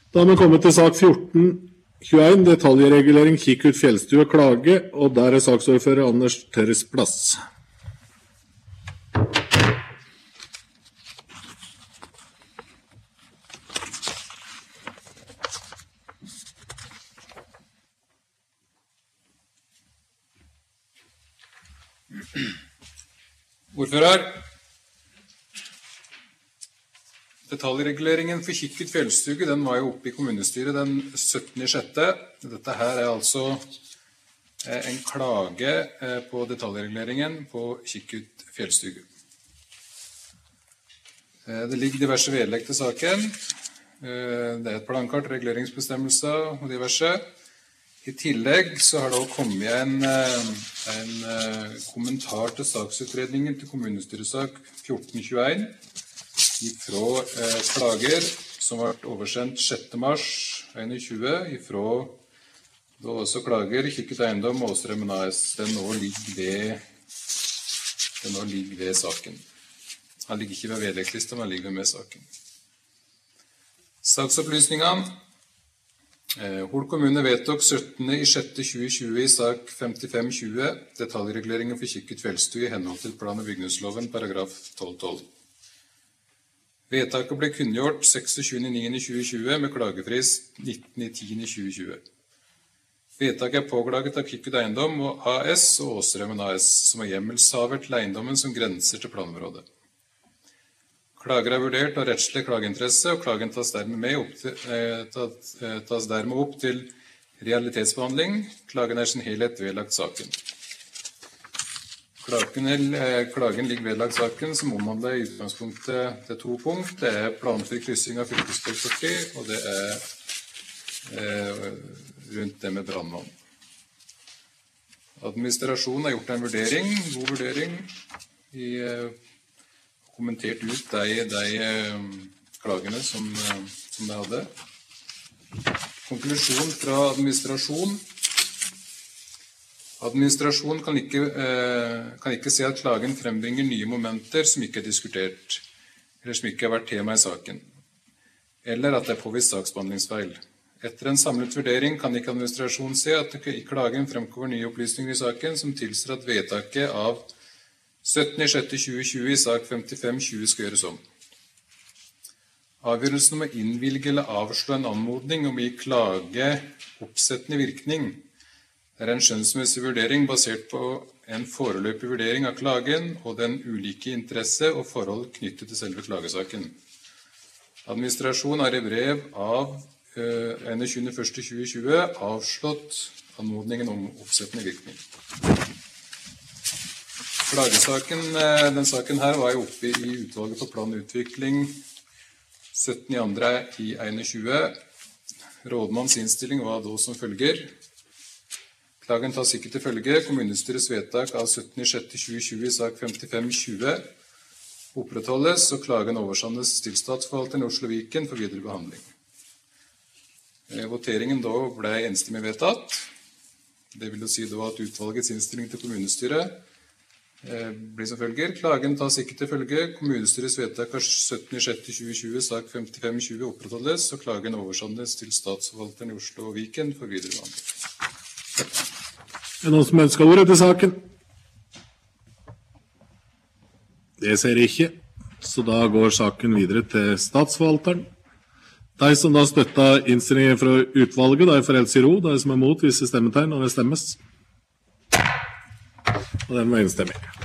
Da har vi kommet til sak 1421, detaljregulering, kikk ut fjellstue, klage, og der er saksordfører Anders Tørres plass. Ordfører. Detaljreguleringen for kikk ut fjellstue, den var jo oppe i kommunestyret den 17.6. Dette her er altså en klage på detaljreguleringen på kikk ut fjellstue. Det ligger diverse vedlegg til saken. Det er et plankart, reguleringsbestemmelser og diverse. I tillegg så har det også kommet en kommentar til saksutredningen til kommunestyresak 1421 fra klager som ble oversendt 6. mars 2021 fra da også klager Kikk ut eiendom og Åsrømmen AS. Den nå ligger ved saken. Den ligger ikke ved vedleggslista, men den ligger med saken. Saksopplysningene. Hol kommune vedtok 17.6.2020 i sak 5520 detaljreguleringer for kikk ut fjellstue i henhold til plan- og bygningsloven paragraf 1212. Vedtaket ble kunngjort 26.9.2020 med klagefrist 19.10.2020. Vedtaket er påklaget av Kikk ut eiendom og AS og Åsrømmen AS, som er hjemmelshaver til eiendommen som grenser til planområdet. Klager er vurdert av rettslig klageinteresse, og klagen tas dermed opp til realitetsbehandling. Klagen er sin helhet vedlagt saken. Klagen ligger vedlagt saken, som omhandler i utgangspunktet til 2 punkt. Det er planfri kryssing av fylkesvei 40, og det er rundt det med brannvann. Administrasjonen har gjort en vurdering, god vurdering, kommentert ut de klagene som de hadde. Konklusjon fra administrasjon. Administrasjon kan ikke se at klagen frembringer nye momenter som ikke er diskutert, eller som ikke har vært tema i saken, eller at det er påvist saksbehandlingsfeil. Etter en samlet vurdering kan ikke administrasjonen se at det i klagen fremkommer nye opplysninger i saken som tilsier at vedtaket av 17.6.2020 i sak 5520 skal gjøres om. Avgjørelsen om å innvilge eller avslå en anmodning om å gi klage oppsettende virkning er en skjønnsmessig vurdering basert på en foreløpig vurdering av klagen og den ulike interesse og forhold knyttet til selve klagesaken. Administrasjonen har i brev av 21.1.2020 avslått anmodningen om oppsettende virkning. Klagesaken, den saken her var jo oppe i utvalget for plan og utvikling 17.2.21. Rådmanns innstilling var da som følger. Klagen tas ikke til følge. Kommunestyrets vedtak av 17.6.2020 i sak 5520 opprettholdes, og klagen oversendes til statsforvalteren i Oslo Viken for videre behandling. Voteringen da ble enstemmig vedtatt. Det vil jo si da at utvalgets innstilling til kommunestyret blir som følger. Klagen tas ikke til følge. Kommunestyrets vedtak av 17.6.2020 sak 5520 opprettholdes, og klagen oversendes til statsforvalteren i Oslo og Viken for videre behandling. Er det noen som ønsker ordet til saken? Det ser jeg ikke, så da går saken videre til statsforvalteren. De som da støtter innstillingen fra utvalget, de får helse i ro. De som er mot, viser stemmetegn, og det stemmes. Og den var enstemmig.